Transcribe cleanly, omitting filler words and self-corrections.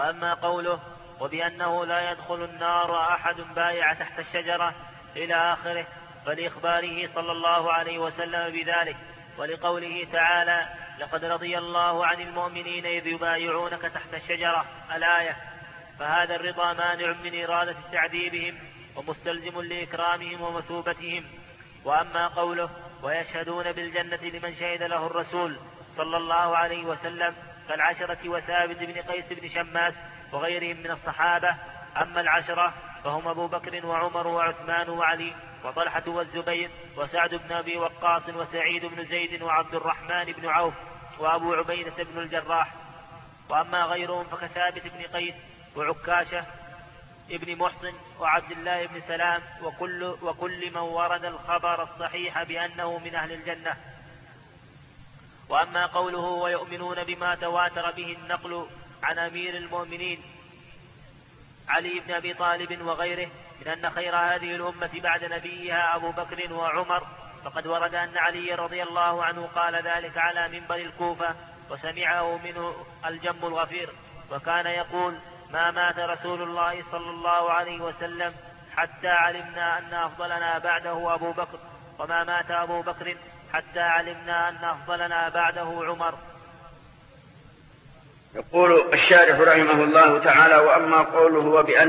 أما قوله وبأنه لا يدخل النار أحد بايع تحت الشجرة إلى آخره، فلإخباره صلى الله عليه وسلم بذلك، ولقوله تعالى لقد رضي الله عن المؤمنين إذ يبايعونك تحت الشجرة الآية، فهذا الرضا مانع من إرادة تعذيبهم ومستلزم لإكرامهم ومثوبتهم. وأما قوله ويشهدون بالجنة لمن شهد له الرسول صلى الله عليه وسلم كالعشرة وثابت بن قيس بن شماس وغيرهم من الصحابة. أما العشرة فهم أبو بكر وعمر وعثمان وعلي وطلحة والزبير وسعد بن أبي وقاص وسعيد بن زيد وعبد الرحمن بن عوف وأبو عبيدة بن الجراح. وأما غيرهم فكثابت بن قيس وعكاشة ابن محصن وعبد الله بن سلام وكل من ورد الخبر الصحيح بأنه من أهل الجنة. وأما قوله ويؤمنون بما تواتر به النقل عن أمير المؤمنين علي بن أبي طالب وغيره من أن خير هذه الأمة بعد نبيها أبو بكر وعمر، فقد ورد أن علي رضي الله عنه قال ذلك على منبر الكوفة وسمعه منه الجم الغفير، وكان يقول ما مات رسول الله صلى الله عليه وسلم حتى علمنا أن أفضلنا بعده أبو بكر، وما مات أبو بكر حتى علمنا أن أفضلنا بعده عمر. يقول الشارح رحمه الله تعالى: وأما قوله وبأن